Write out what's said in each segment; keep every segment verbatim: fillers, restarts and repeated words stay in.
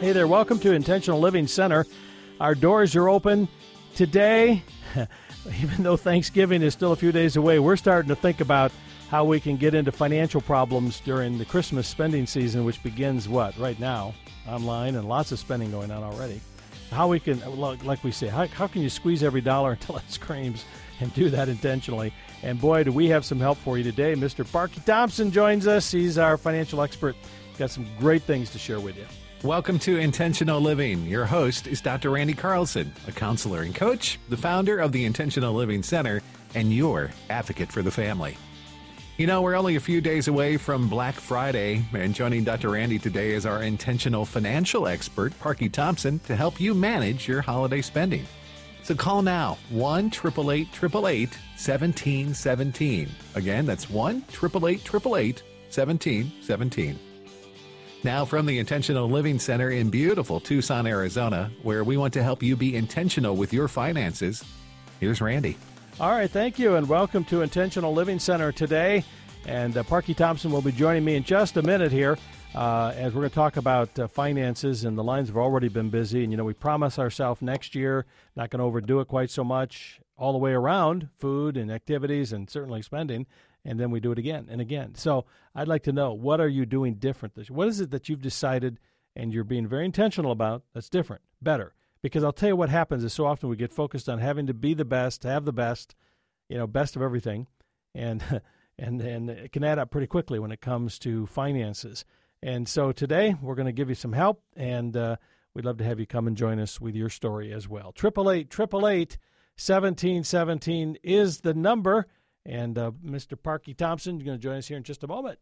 Hey there, welcome to Intentional Living Center. Our doors are open today. Even though Thanksgiving is still a few days away, we're starting to think about how we can get into financial problems during the Christmas spending season, which begins, what, right now, online, and lots of spending going on already. How we can, like we say, how, how can you squeeze every dollar until it screams and do that intentionally? And boy, do we have some help for you today. Mister Parky Thompson joins us. He's our financial expert. Got some great things to share with you. Welcome to Intentional Living. Your host is Doctor Randy Carlson, a counselor and coach, the founder of the Intentional Living Center, and your advocate for the family. You know, we're only a few days away from Black Friday, and joining Doctor Randy today is our intentional financial expert, Parky Thompson, to help you manage your holiday spending. So call now, one eight eight eight eight eight, one seven one seven. Again, that's one eight eight eight eight eight, one seven one seven. Now from the Intentional Living Center in beautiful Tucson, Arizona, where we want to help you be intentional with your finances, here's Randy. All right, thank you, and welcome to Intentional Living Center today. And uh, Parky Thompson will be joining me in just a minute here uh, as we're going to talk about uh, finances, and the lines have already been busy. And, you know, we promise ourselves next year not going to overdo it quite so much all the way around, food and activities and certainly spending, and then we do it again and again. So I'd like to know, what are you doing different this year? What is it that you've decided and you're being very intentional about that's different, better? Because I'll tell you what happens is so often we get focused on having to be the best, to have the best, you know, best of everything, and and and it can add up pretty quickly when it comes to finances. And so today we're going to give you some help, and uh, we'd love to have you come and join us with your story as well. Triple eight, triple eight, seventeen seventeen is the number, and uh, Mister Parky Thompson is going to join us here in just a moment.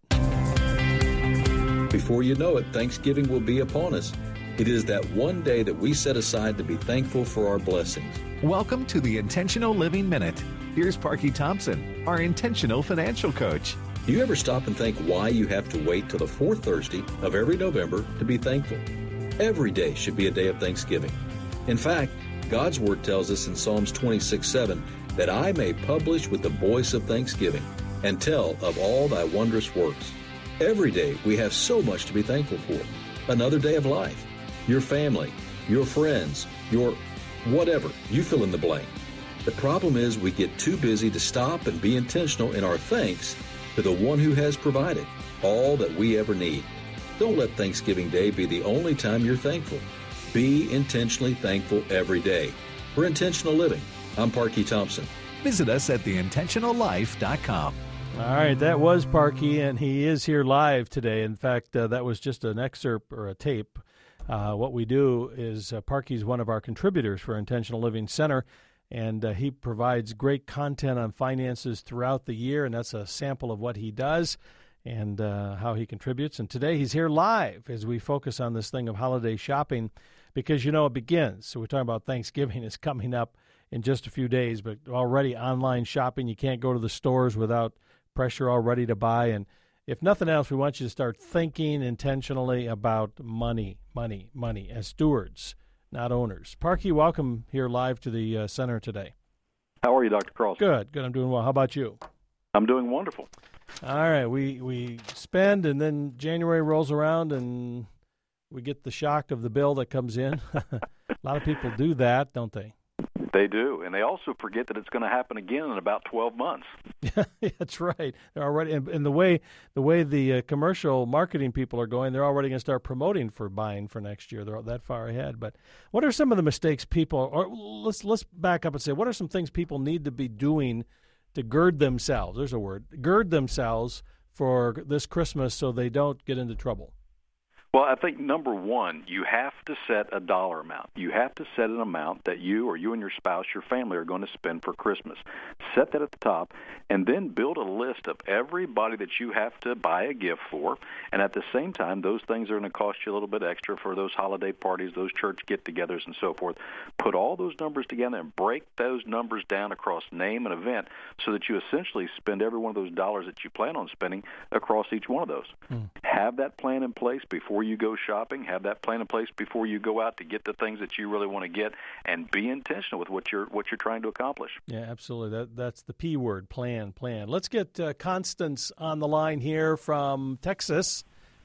Before you know it, Thanksgiving will be upon us. It is that one day that we set aside to be thankful for our blessings. Welcome to the Intentional Living Minute. Here's Parky Thompson, our intentional financial coach. Do you ever stop and think why you have to wait till the fourth Thursday of every November to be thankful? Every day should be a day of thanksgiving. In fact, God's Word tells us in Psalms twenty-six seven, that I may publish with the voice of thanksgiving and tell of all thy wondrous works. Every day we have so much to be thankful for. Another day of life. Your family, your friends, your whatever, you fill in the blank. The problem is we get too busy to stop and be intentional in our thanks to the one who has provided all that we ever need. Don't let Thanksgiving Day be the only time you're thankful. Be intentionally thankful every day. For Intentional Living, I'm Parky Thompson. Visit us at the intentional life dot com. All right, that was Parky, and he is here live today. In fact, uh, that was just an excerpt or a tape. Uh, what we do is uh, Parky's one of our contributors for Intentional Living Center, and uh, he provides great content on finances throughout the year, and that's a sample of what he does and uh, how he contributes. And today he's here live as we focus on this thing of holiday shopping because, you know, it begins. So we're talking about Thanksgiving is coming up in just a few days, but already online shopping, you can't go to the stores without pressure already to buy. And if nothing else, we want you to start thinking intentionally about money, money, money as stewards, not owners. Parky, welcome here live to the uh, center today. How are you, Doctor Carlson? Good, good. I'm doing well. How about you? I'm doing wonderful. All right. We, we spend, and then January rolls around, and we get the shock of the bill that comes in. A lot of people do that, don't they? They do, and they also forget that it's going to happen again in about twelve months. Yeah, that's right. They're already, and, and the way the way the uh, commercial marketing people are going, they're already going to start promoting for buying for next year. They're that far ahead. But what are some of the mistakes people? Or let's let's back up and say, what are some things people need to be doing to gird themselves? There's a word, gird themselves for this Christmas, so they don't get into trouble. Well, I think, number one, you have to set a dollar amount. You have to set an amount that you or you and your spouse, your family, are going to spend for Christmas. Set that at the top, and then build a list of everybody that you have to buy a gift for. And at the same time, those things are going to cost you a little bit extra for those holiday parties, those church get-togethers, and so forth. Put all those numbers together and break those numbers down across name and event so that you essentially spend every one of those dollars that you plan on spending across each one of those. Hmm. Have that plan in place before you go shopping. Have that plan in place before you go out to get the things that you really want to get, and be intentional with what you're what you're trying to accomplish. Yeah, absolutely. That that's the P word, plan, plan. Let's get uh, Constance on the line here from Texas.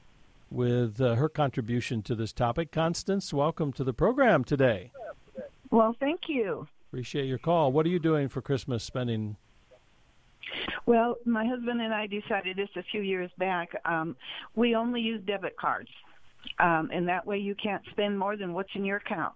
with uh, her contribution to this topic. Constance, welcome to the program today. Well, thank you. Appreciate your call. What are you doing for Christmas spending? Well, my husband and I decided this a few years back. Um, we only use debit cards, um, and that way you can't spend more than what's in your account.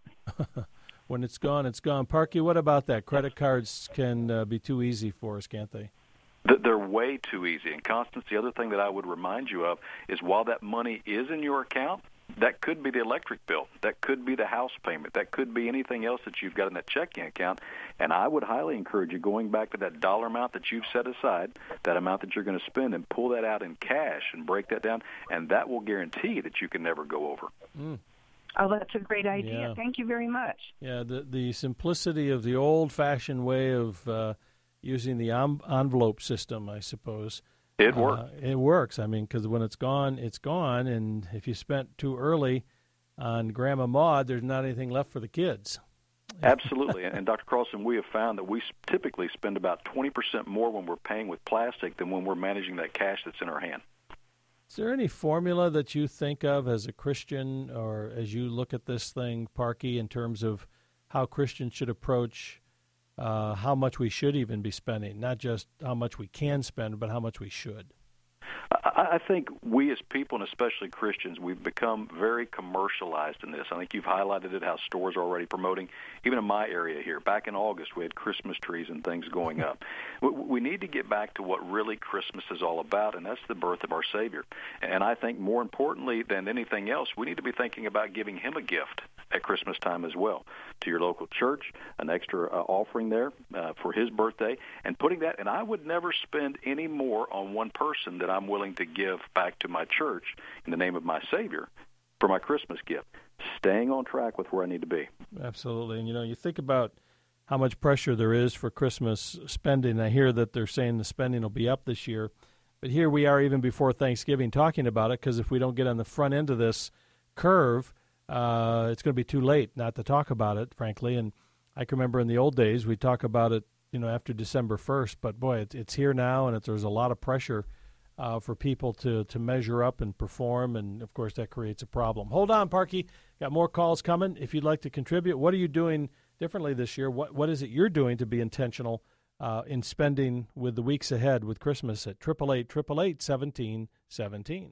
When it's gone, it's gone. Parky, what about that? Credit cards can uh, be too easy for us, can't they? They're way too easy. And, Constance, the other thing that I would remind you of is while that money is in your account, that could be the electric bill. That could be the house payment. That could be anything else that you've got in that checking account. And I would highly encourage you, going back to that dollar amount that you've set aside, that amount that you're going to spend, and pull that out in cash and break that down, and that will guarantee that you can never go over. Mm. Oh, that's a great idea. Yeah. Thank you very much. Yeah, the, the simplicity of the old-fashioned way of uh, using the en- envelope system, I suppose. It works. Uh, it works. I mean, because when it's gone, it's gone. And if you spent too early on Grandma Maud, there's not anything left for the kids. Absolutely. And, Doctor Carlson, we have found that we typically spend about twenty percent more when we're paying with plastic than when we're managing that cash that's in our hand. Is there any formula that you think of as a Christian, or as you look at this thing, Parky, in terms of how Christians should approach Uh, how much we should even be spending, not just how much we can spend, but how much we should? I, I think we as people, and especially Christians, we've become very commercialized in this. I think you've highlighted it, how stores are already promoting. Even in my area here, back in August, we had Christmas trees and things going up. we, we need to get back to what really Christmas is all about, and that's the birth of our Savior. And I think more importantly than anything else, we need to be thinking about giving him a gift at Christmas time as well, to your local church, an extra uh, offering there uh, for his birthday, and putting that, and I would never spend any more on one person that I'm willing to give back to my church in the name of my Savior for my Christmas gift, staying on track with where I need to be. Absolutely. And, you know, you think about how much pressure there is for Christmas spending. I hear that they're saying the spending will be up this year, but here we are even before Thanksgiving talking about it, because if we don't get on the front end of this curve, Uh, it's going to be too late not to talk about it, frankly. And I can remember in the old days, we'd talk about it, you know, after December first. But, boy, it, it's here now, and it, there's a lot of pressure uh, for people to, to measure up and perform. And, of course, that creates a problem. Hold on, Parky. Got more calls coming. If you'd like to contribute, what are you doing differently this year? What What is it you're doing to be intentional uh, in spending with the weeks ahead with Christmas at eight eight eight, eight eight eight, one seven one seven?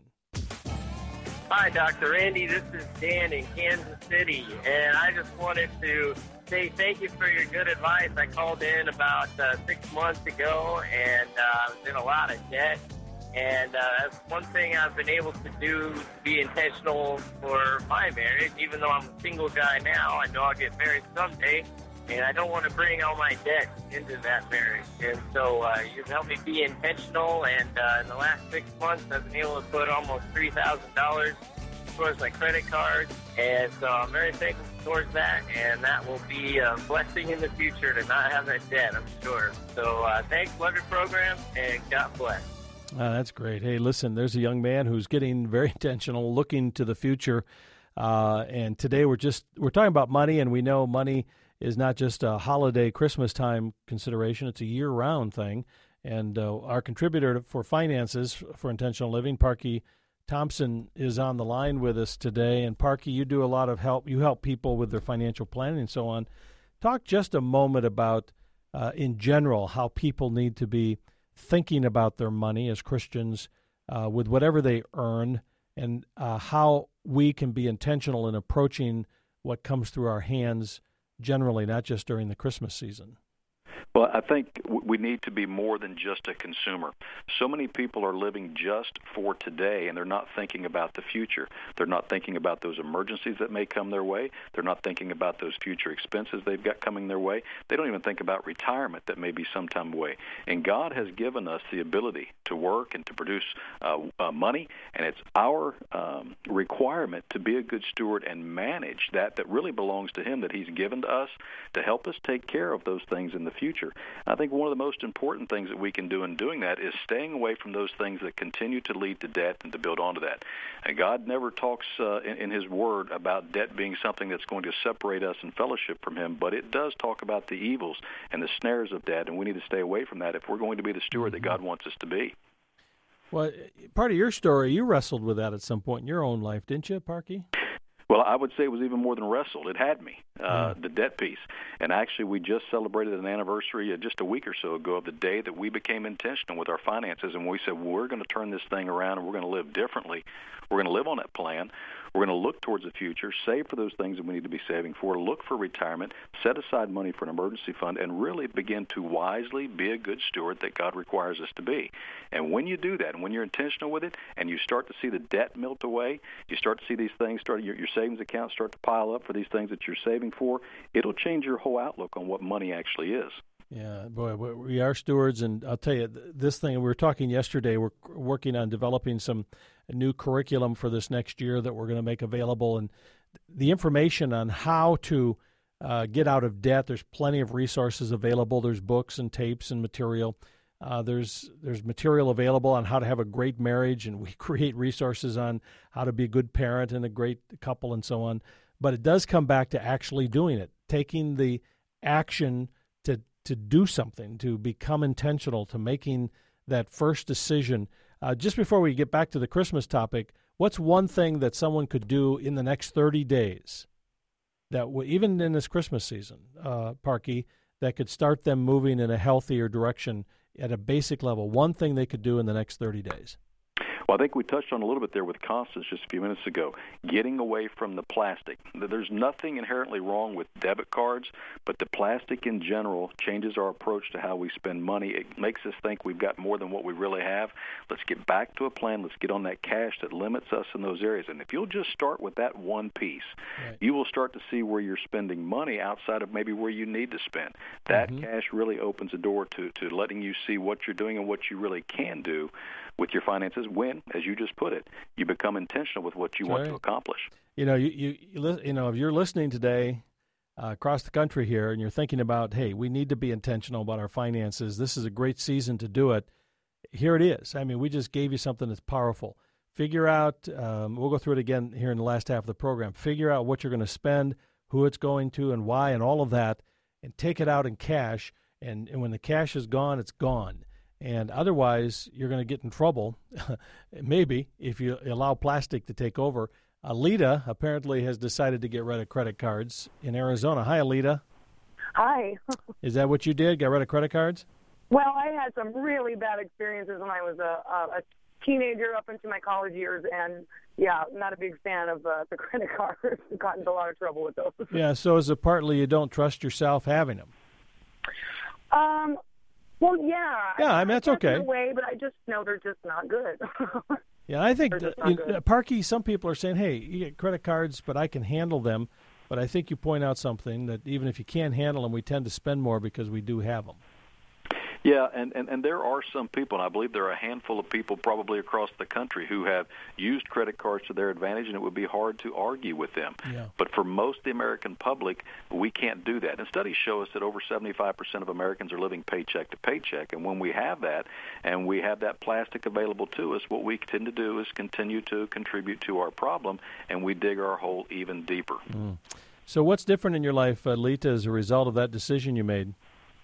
Hi, Doctor Randy. This is Dan in Kansas City, and I just wanted to say thank you for your good advice. I called in about uh, six months ago, and uh, I was in a lot of debt, and uh, that's one thing I've been able to do to be intentional for my marriage. Even though I'm a single guy now, I know I'll get married someday, and I don't want to bring all my debt into that marriage. And so uh, you've helped me be intentional, and uh, in the last six months, I've been able to put almost three thousand dollars towards my credit card, and so I'm very thankful towards that, and that will be a blessing in the future to not have that debt, I'm sure. So uh, thanks, love your program, and God bless. Uh, that's great. Hey, listen, there's a young man who's getting very intentional, looking to the future, uh, and today we're just we're talking about money, and we know money is not just a holiday Christmas time consideration. It's a year-round thing. And uh, our contributor for finances for Intentional Living, Parky Thompson, is on the line with us today. And Parky, you do a lot of help. You help people with their financial planning and so on. Talk just a moment about, uh, in general, how people need to be thinking about their money as Christians uh, with whatever they earn, and uh, how we can be intentional in approaching what comes through our hands generally, not just during the Christmas season. Well, I think we need to be more than just a consumer. So many people are living just for today, and they're not thinking about the future. They're not thinking about those emergencies that may come their way. They're not thinking about those future expenses they've got coming their way. They don't even think about retirement that may be sometime away. And God has given us the ability to work and to produce uh, uh, money, and it's our um, requirement to be a good steward and manage that that really belongs to Him, that He's given to us to help us take care of those things in the future. I think one of the most important things that we can do in doing that is staying away from those things that continue to lead to debt and to build onto that. And God never talks uh, in, in His Word about debt being something that's going to separate us in fellowship from Him, but it does talk about the evils and the snares of debt, and we need to stay away from that if we're going to be the steward that God wants us to be. Well, part of your story, you wrestled with that at some point in your own life, didn't you, Parky? Well, I would say it was even more than wrestled. It had me, uh, mm. the debt piece. And actually, we just celebrated an anniversary uh, just a week or so ago of the day that we became intentional with our finances. And we said, well, we're going to turn this thing around and we're going to live differently. We're going to live on that plan. We're going to look towards the future, save for those things that we need to be saving for, look for retirement, set aside money for an emergency fund, and really begin to wisely be a good steward that God requires us to be. And when you do that, and when you're intentional with it, and you start to see the debt melt away, you start to see these things, start your, your savings accounts start to pile up for these things that you're saving for, it'll change your whole outlook on what money actually is. Yeah, boy, we are stewards, and I'll tell you, this thing, we were talking yesterday, we're working on developing some new curriculum for this next year that we're going to make available, and the information on how to uh, get out of debt, there's plenty of resources available. There's books and tapes and material. Uh, there's there's material available on how to have a great marriage, and we create resources on how to be a good parent and a great couple and so on. But it does come back to actually doing it, taking the action to to do something, to become intentional, to making that first decision. Uh, just before we get back to the Christmas topic, what's one thing that someone could do in the next thirty days, that w- even in this Christmas season, uh, Parky, that could start them moving in a healthier direction at a basic level? One thing they could do in the next thirty days. Well, I think we touched on a little bit there with Constance just a few minutes ago, getting away from the plastic. There's nothing inherently wrong with debit cards, but the plastic in general changes our approach to how we spend money. It makes us think we've got more than what we really have. Let's get back to a plan. Let's get on that cash that limits us in those areas. And if you'll just start with that one piece, right, you will start to see where you're spending money outside of maybe where you need to spend. That mm-hmm. cash really opens the door to, to letting you see what you're doing and what you really can do with your finances when, as you just put it, you become intentional with what you That's want right. to accomplish. You know, you you you, you know, if you're listening today uh, across the country here, and you're thinking about, hey, we need to be intentional about our finances. This is a great season to do it. Here it is. I mean, we just gave you something that's powerful. Figure out. Um, we'll go through it again here in the last half of the program. Figure out what you're going to spend, who it's going to, and why, and all of that, and take it out in cash. And, and when the cash is gone, it's gone. And otherwise, you're going to get in trouble, maybe, if you allow plastic to take over. Alita apparently has decided to get rid of credit cards in Arizona. Hi, Alita. Hi. Is that what you did, got rid of credit cards? Well, I had some really bad experiences when I was a, a, a teenager up into my college years, and, yeah, not a big fan of uh, the credit cards. Got into a lot of trouble with those. Yeah, so is it partly you don't trust yourself having them? Um. Well, yeah. Yeah, I mean, that's okay. In a way, but I just know they're just not good. Yeah, I think, uh, you know, Parky, some people are saying, hey, you get credit cards, but I can handle them. But I think you point out something, that even if you can't handle them, we tend to spend more because we do have them. Yeah, and, and, and there are some people, and I believe there are a handful of people probably across the country who have used credit cards to their advantage, and it would be hard to argue with them. Yeah. But for most of the American public, we can't do that. And studies show us that over seventy-five percent of Americans are living paycheck to paycheck. And when we have that, and we have that plastic available to us, what we tend to do is continue to contribute to our problem, and we dig our hole even deeper. Mm. So what's different in your life, uh, Lita, as a result of that decision you made?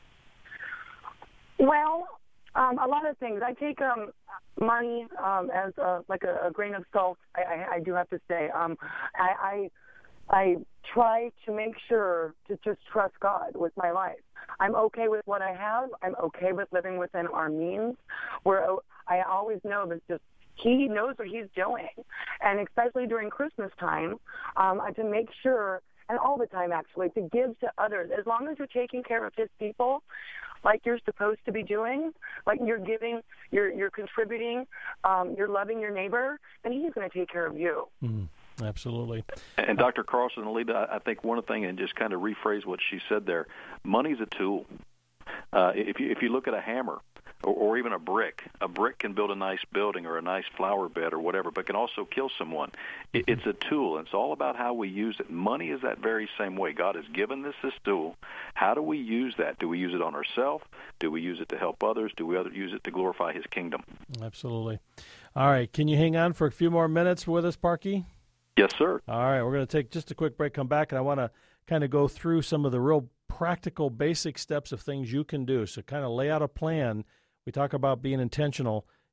Well, um, a lot of things. I take um, money um, as a, like a, a grain of salt. I, I, I do have to say, um, I, I I try to make sure to just trust God with my life. I'm okay with what I have. I'm okay with living within our means. Where I always know that just He knows what He's doing, and especially during Christmas time, um, to make sure. And all the time, actually, to give to others. As long as you're taking care of His people, like you're supposed to be doing, like you're giving, you're you're contributing, um, you're loving your neighbor, then He's going to take care of you. Mm, absolutely. And Doctor Carlson and Alita, I think one thing, and just kind of rephrase what she said there, money's a tool. Uh, if you if you look at a hammer, Or, or even a brick. A brick can build a nice building or a nice flower bed or whatever, but can also kill someone. It, it's a tool, and it's all about how we use it. Money is that very same way. God has given us this tool. How do we use that? Do we use it on ourselves? Do we use it to help others? Do we use it to glorify His kingdom? Absolutely. All right, can you hang on for a few more minutes with us, Parky? Yes, sir. All right, we're going to take just a quick break, come back, and I want to kind of go through some of the real practical, basic steps of things you can do. So kind of lay out a plan. We talk about being intentional.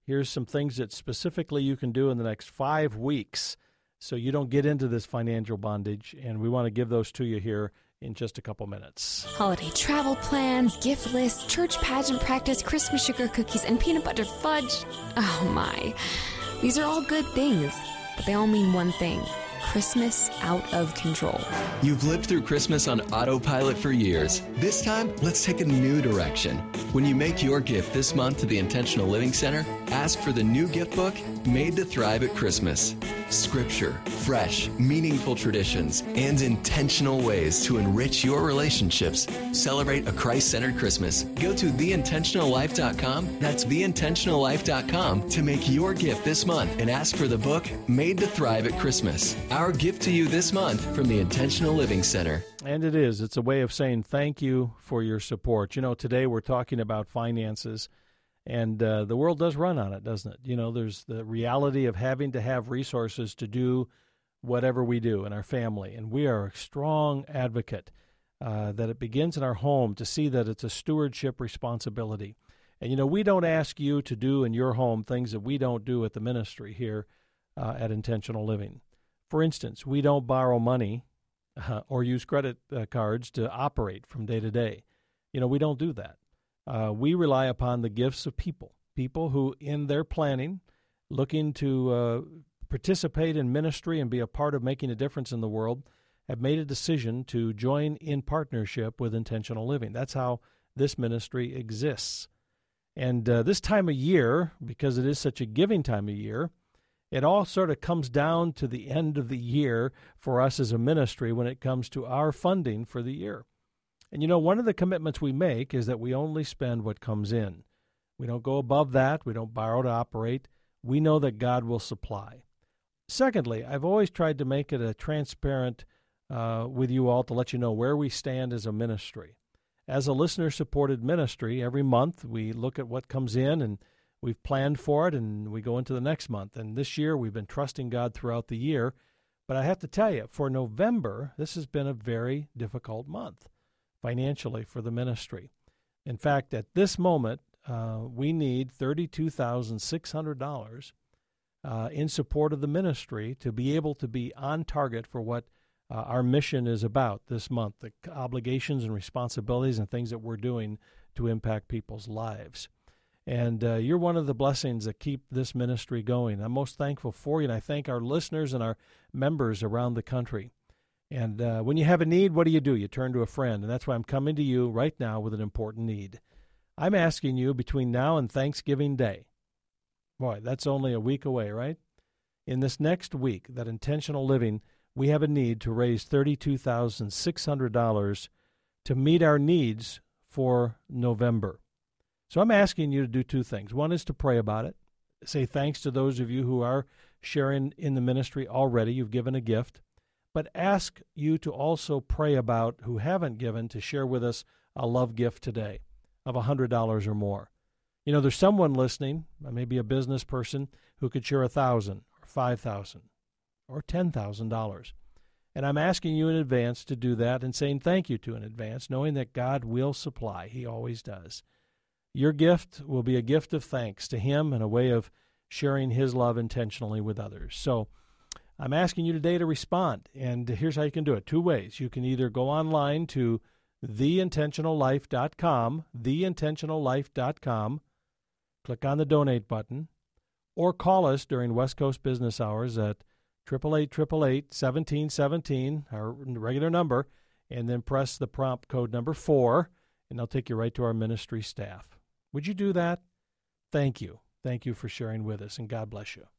Here's some things that specifically you can do in the next five weeks so you don't get into this financial bondage, and we want to give those to you here in just a couple minutes. Holiday travel plans, gift lists, church pageant practice, Christmas sugar cookies, and peanut butter fudge. Oh my. These are all good things, but they all mean one thing. Christmas out of control. You've lived through Christmas on autopilot for years. This time, let's take a new direction. When you make your gift this month to the Intentional Living Center, ask for the new gift book, Made to Thrive at Christmas. Scripture, fresh, meaningful traditions, and intentional ways to enrich your relationships. Celebrate a Christ-centered Christmas. Go to the intentional life dot com. That's the intentional life dot com to make your gift this month and ask for the book, Made to Thrive at Christmas. Our gift to you this month from the Intentional Living Center. And it is. It's a way of saying thank you for your support. You know, today we're talking about finances, and uh, the world does run on it, doesn't it? You know, there's the reality of having to have resources to do whatever we do in our family. And we are a strong advocate uh, that it begins in our home to see that it's a stewardship responsibility. And, you know, we don't ask you to do in your home things that we don't do at the ministry here uh, at Intentional Living. For instance, we don't borrow money uh, or use credit uh, cards to operate from day to day. You know, we don't do that. Uh, we rely upon the gifts of people, people who in their planning, looking to uh, participate in ministry and be a part of making a difference in the world, have made a decision to join in partnership with Intentional Living. That's how this ministry exists. And uh, this time of year, because it is such a giving time of year, it all sort of comes down to the end of the year for us as a ministry when it comes to our funding for the year. And, you know, one of the commitments we make is that we only spend what comes in. We don't go above that. We don't borrow to operate. We know that God will supply. Secondly, I've always tried to make it a transparent uh, with you all to let you know where we stand as a ministry. As a listener-supported ministry, every month we look at what comes in, and we've planned for it, and we go into the next month. And this year, we've been trusting God throughout the year. But I have to tell you, for November, this has been a very difficult month financially for the ministry. In fact, at this moment, uh, we need thirty-two thousand six hundred dollars uh, in support of the ministry to be able to be on target for what uh, our mission is about this month, the obligations and responsibilities and things that we're doing to impact people's lives. And uh, you're one of the blessings that keep this ministry going. I'm most thankful for you, and I thank our listeners and our members around the country. And uh, when you have a need, what do you do? You turn to a friend, and that's why I'm coming to you right now with an important need. I'm asking you between now and Thanksgiving Day, boy, that's only a week away, right? In this next week, that Intentional Living, we have a need to raise thirty-two thousand six hundred dollars to meet our needs for November. So I'm asking you to do two things. One is to pray about it. Say thanks to those of you who are sharing in the ministry already. You've given a gift. But ask you to also pray about, who haven't given, to share with us a love gift today of one hundred dollars or more. You know, there's someone listening, maybe a business person, who could share one thousand dollars or five thousand dollars or ten thousand dollars. And I'm asking you in advance to do that and saying thank you to in advance, knowing that God will supply. He always does. Your gift will be a gift of thanks to Him and a way of sharing His love intentionally with others. So I'm asking you today to respond, and here's how you can do it. Two ways. You can either go online to the intentional life dot com, the intentional life dot com, click on the donate button, or call us during West Coast business hours at eight eight eight, eight eight eight, one seven one seven, our regular number, and then press the prompt code number four, and they'll take you right to our ministry staff. Would you do that? Thank you. Thank you for sharing with us, and God bless you.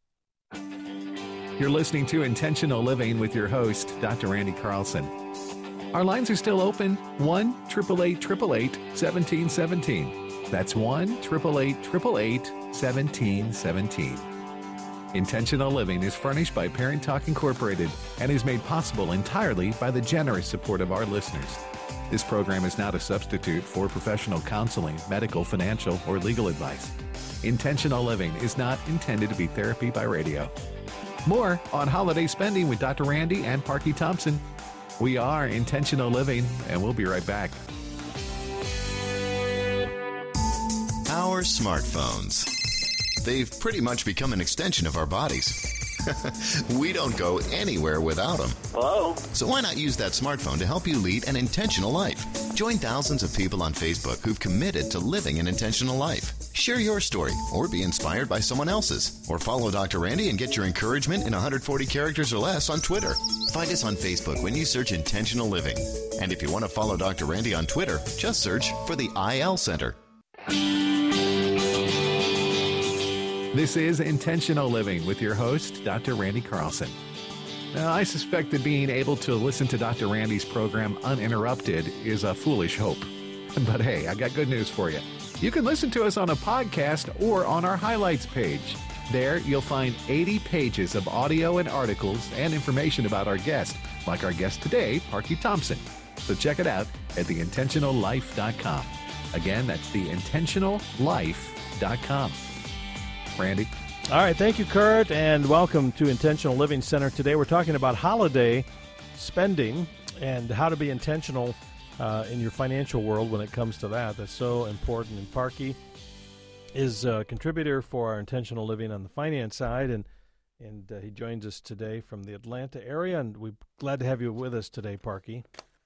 You're listening to Intentional Living with your host, Doctor Randy Carlson. Our lines are still open, one eight eight eight, eight eight eight, one seven one seven. That's one eight eight eight, eight eight eight, one seven one seven. Intentional Living is furnished by Parent Talk Incorporated and is made possible entirely by the generous support of our listeners. This program is not a substitute for professional counseling, medical, financial, or legal advice. Intentional Living is not intended to be therapy by radio. More on holiday spending with Doctor Randy and Parky Thompson. We are Intentional Living, and we'll be right back. Our smartphones, they've pretty much become an extension of our bodies. We don't go anywhere without them. Hello? So why not use that smartphone to help you lead an intentional life? Join thousands of people on Facebook who've committed to living an intentional life. Share your story or be inspired by someone else's. Or follow Doctor Randy and get your encouragement in one hundred forty characters or less on Twitter. Find us on Facebook when you search Intentional Living. And if you want to follow Doctor Randy on Twitter, just search for the I L Center. This is Intentional Living with your host, Doctor Randy Carlson. Now, I suspect that being able to listen to Doctor Randy's program uninterrupted is a foolish hope. But hey, I got good news for you. You can listen to us on a podcast or on our highlights page. There, you'll find eighty pages of audio and articles and information about our guest, like our guest today, Parky Thompson. So check it out at the intentional life dot com. Again, that's the intentional life dot com. Randy? All right, thank you, Kurt, and welcome to Intentional Living Center. Today we're talking about holiday spending and how to be intentional uh, in your financial world when it comes to that. That's so important. And Parky is a contributor for our Intentional Living on the finance side, and and uh, he joins us today from the Atlanta area, and we're glad to have you with us today, Parky.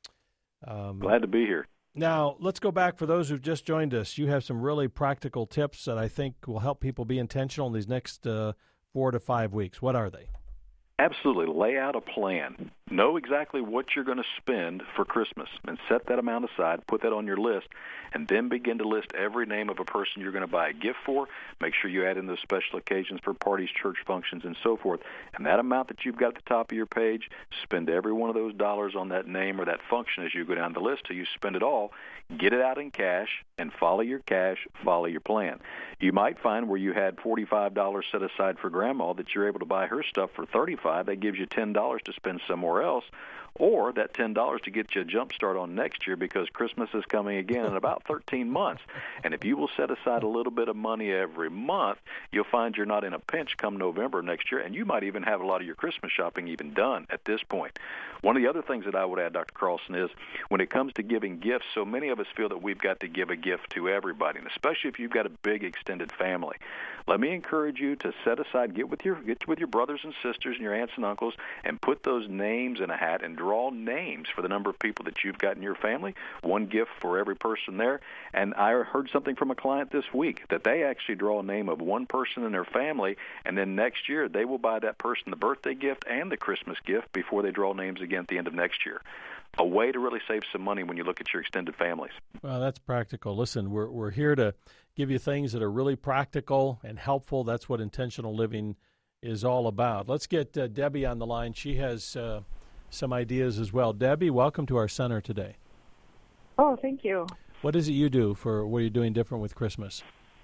Um, glad to be here. Now, let's go back for those who've just joined us. You have some really practical tips that I think will help people be intentional in these next uh, four to five weeks. What are they? Absolutely. Lay out a plan. Know exactly what you're going to spend for Christmas and set that amount aside, put that on your list, and then begin to list every name of a person you're going to buy a gift for. Make sure you add in those special occasions for parties, church functions, and so forth. And that amount that you've got at the top of your page, spend every one of those dollars on that name or that function as you go down the list till you spend it all. Get it out in cash and follow your cash, follow your plan. You might find where you had forty-five dollars set aside for Grandma that you're able to buy her stuff for thirty-five dollars. That gives you ten dollars to spend somewhere else, or that ten dollars to get you a jump start on next year because Christmas is coming again in about thirteen months. And if you will set aside a little bit of money every month, you'll find you're not in a pinch come November next year, and you might even have a lot of your Christmas shopping even done at this point. One of the other things that I would add, Doctor Carlson, is when it comes to giving gifts, so many of us feel that we've got to give a gift to everybody, and especially if you've got a big extended family. Let me encourage you to set aside, get with your get with your brothers and sisters and your aunts and uncles, and put those names in a hat and draw names for the number of people that you've got in your family, one gift for every person there. And I heard something from a client this week that they actually draw a name of one person in their family, and then next year they will buy that person the birthday gift and the Christmas gift before they draw names again at the end of next year. A way to really save some money when you look at your extended families. Well, that's practical. Listen, we're we're here to give you things that are really practical and helpful. That's what intentional living is all about. Let's get uh, Debbie on the line. She has uh, some ideas as well. Debbie, welcome to our center today. Oh, thank you. What is it you do for what are you doing different with Christmas?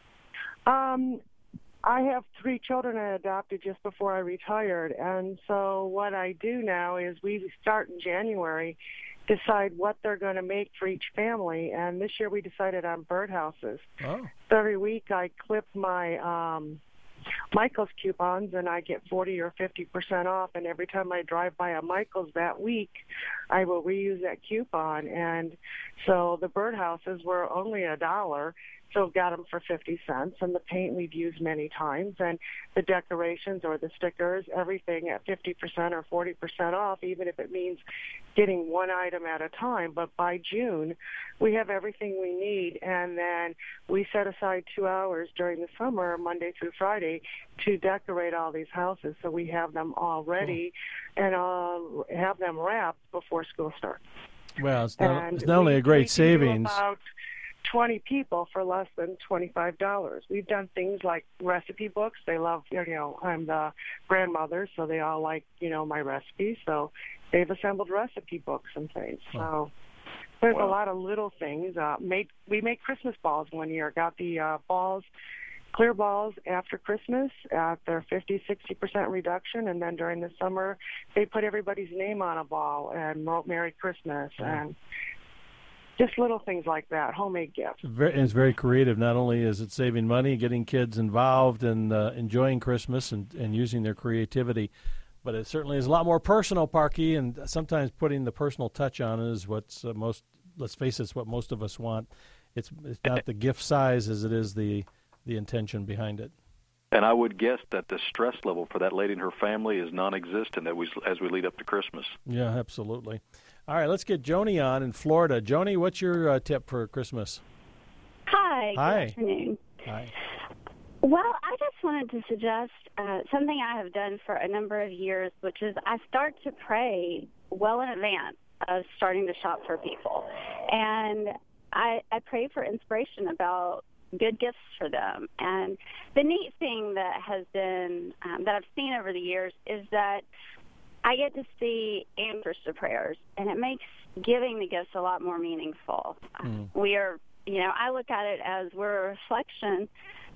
Um, I have three children I adopted just before I retired, and so what I do now is we start in January, decide what they're going to make for each family, and this year we decided on birdhouses. Oh. So every week I clip my um, Michael's coupons, and I get forty or fifty percent off, and every time I drive by a Michael's that week, I will reuse that coupon. And so the birdhouses were only a dollar, so got them for fifty cents, and the paint we've used many times, and the decorations or the stickers, everything at fifty percent or forty percent off, even if it means getting one item at a time. But by June, we have everything we need, and then we set aside two hours during the summer, Monday through Friday, to decorate all these houses, so we have them all ready cool. and uh, have them wrapped before school starts. Well, it's not, and it's not only a great we savings. About twenty people for less than twenty-five dollars. We've done things like recipe books. They love, you know, I'm the grandmother, so they all like, you know, my recipes. So they've assembled recipe books and things. So there's wow. a lot of little things. Uh, made we made Christmas balls one year. Got the uh, balls, clear balls after Christmas at their fifty, sixty percent reduction, and then during the summer they put everybody's name on a ball and wrote Merry Christmas yeah. and just little things like that, homemade gifts. Very, it's very creative. Not only is it saving money, getting kids involved and uh, enjoying Christmas and, and using their creativity, but it certainly is a lot more personal, Parky, and sometimes putting the personal touch on it is what's uh, most, let's face it, it's what most of us want. It's, it's not the gift size as it is the, the intention behind it. And I would guess that the stress level for that lady and her family is non-existent as we, as we lead up to Christmas. Yeah, absolutely. All right, let's get Joni on in Florida. Joni, what's your uh, tip for Christmas? Hi. Hi. Good afternoon. Hi. Well, I just wanted to suggest uh, something I have done for a number of years, which is I start to pray well in advance of starting to shop for people. And I, I pray for inspiration about good gifts for them. And the neat thing that has been, um, that I've seen over the years is that I get to see answers to prayers, and it makes giving the gifts a lot more meaningful. Mm. We are, you know, I look at it as we're a reflection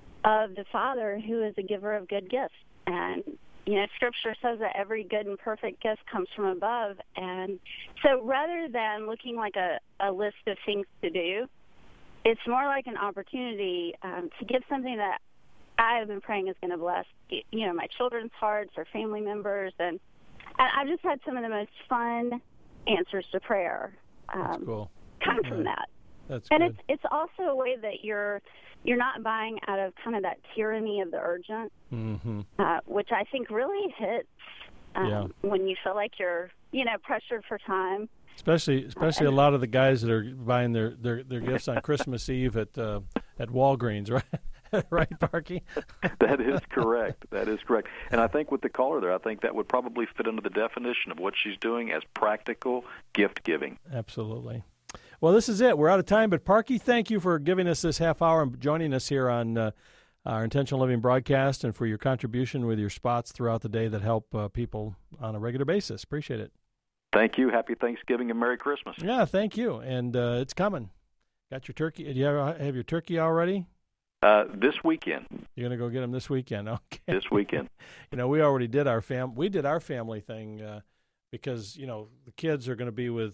of the Father who is a giver of good gifts. And, you know, Scripture says that every good and perfect gift comes from above. And so rather than looking like a, a list of things to do, it's more like an opportunity um, to give something that I have been praying is going to bless, you know, my children's hearts or family members. And, and I've just had some of the most fun answers to prayer um, That's cool. come yeah. from that. That's and good. it's it's also a way that you're you're not buying out of kind of that tyranny of the urgent, mm-hmm. uh, which I think really hits um, yeah. when you feel like you're, you know, pressured for time. Especially, especially a lot of the guys that are buying their, their, their gifts on Christmas Eve at uh, at Walgreens, right? Right, Parky? That is correct. That is correct. And I think with the caller there, I think that would probably fit into the definition of what she's doing as practical gift giving. Absolutely. Well, this is it. We're out of time. But Parky, thank you for giving us this half hour and joining us here on uh, our Intentional Living broadcast, and for your contribution with your spots throughout the day that help uh, people on a regular basis. Appreciate it. Thank you. Happy Thanksgiving and Merry Christmas. Yeah, thank you. And uh, it's coming. Got your turkey? Do you have, have your turkey already? Uh, this weekend. You're going to go get them this weekend? Okay. This weekend. You know, we already did our fam. We did our family thing uh, because, you know, the kids are going to be with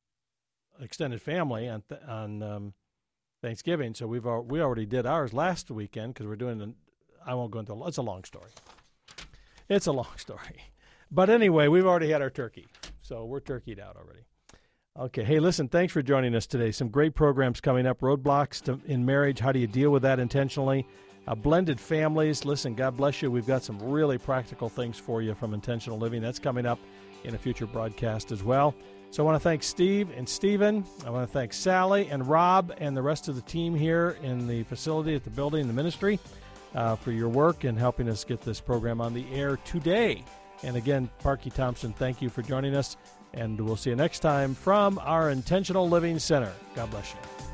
extended family on th- on um, Thanksgiving. So we've al- we already did ours last weekend because we're doing an, I won't go into it's a long story. It's a long story. But anyway, we've already had our turkey. So we're turkeyed out already. Okay. Hey, listen, thanks for joining us today. Some great programs coming up. Roadblocks to, in marriage. How do you deal with that intentionally? Uh, blended families. Listen, God bless you. We've got some really practical things for you from Intentional Living. That's coming up in a future broadcast as well. So I want to thank Steve and Stephen. I want to thank Sally and Rob and the rest of the team here in the facility at the building, the ministry, uh, for your work in helping us get this program on the air today. And again, Parky Thompson, thank you for joining us, and we'll see you next time from our Intentional Living Center. God bless you.